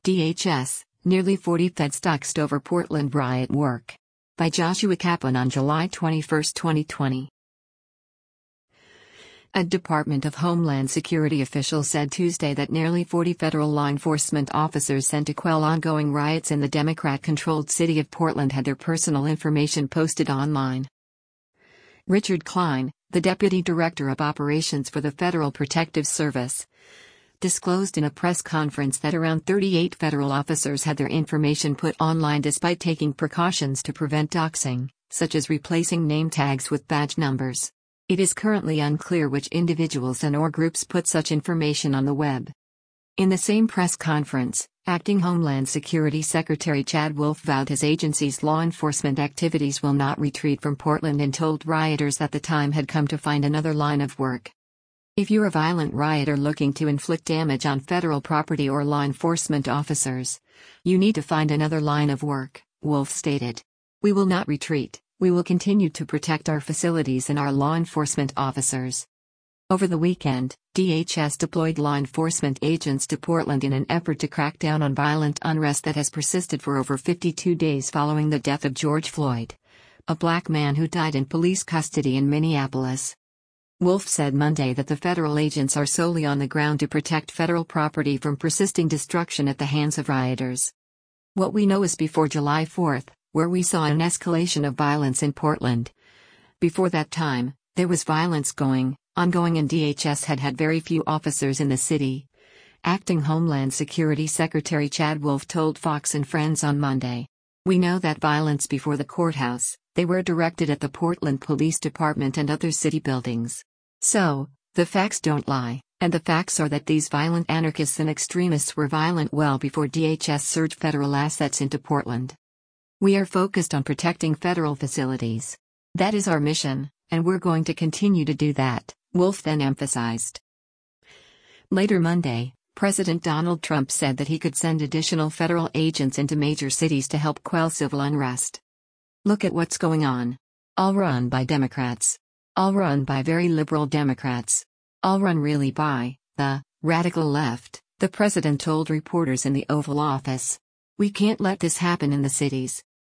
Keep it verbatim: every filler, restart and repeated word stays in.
D H S, nearly forty feds doxxed over Portland riot work. By Joshua Kaplan on July twenty-first, twenty twenty. A Department of Homeland Security official said Tuesday that nearly forty federal law enforcement officers sent to quell ongoing riots in the Democrat-controlled city of Portland had their personal information posted online. Richard Klein, the Deputy Director of Operations for the Federal Protective Service, disclosed in a press conference that around thirty-eight federal officers had their information put online despite taking precautions to prevent doxing, such as replacing name tags with badge numbers. It is currently unclear which individuals and or groups put such information on the web. In the same press conference, Acting Homeland Security Secretary Chad Wolf vowed his agency's law enforcement activities will not retreat from Portland and told rioters that the time had come to find another line of work. If you're a violent rioter looking to inflict damage on federal property or law enforcement officers, you need to find another line of work, Wolf stated. We will not retreat, we will continue to protect our facilities and our law enforcement officers. Over the weekend, D H S deployed law enforcement agents to Portland in an effort to crack down on violent unrest that has persisted for over fifty-two days following the death of George Floyd, a black man who died in police custody in Minneapolis. Wolf said Monday that the federal agents are solely on the ground to protect federal property from persisting destruction at the hands of rioters. What we know is before July fourth, where we saw an escalation of violence in Portland. Before that time, there was violence going, ongoing and D H S had had very few officers in the city. Acting Homeland Security Secretary Chad Wolf told Fox and Friends on Monday. We know that violence before the courthouse, they were directed at the Portland Police Department and other city buildings. So, the facts don't lie, and the facts are that these violent anarchists and extremists were violent well before D H S surged federal assets into Portland. We are focused on protecting federal facilities. That is our mission, and we're going to continue to do that, Wolf then emphasized. Later Monday, President Donald Trump said that he could send additional federal agents into major cities to help quell civil unrest. Look at what's going on. All run by Democrats. All run by very liberal Democrats. All run really by the radical left, the president told reporters in the Oval Office. We can't let this happen in the cities.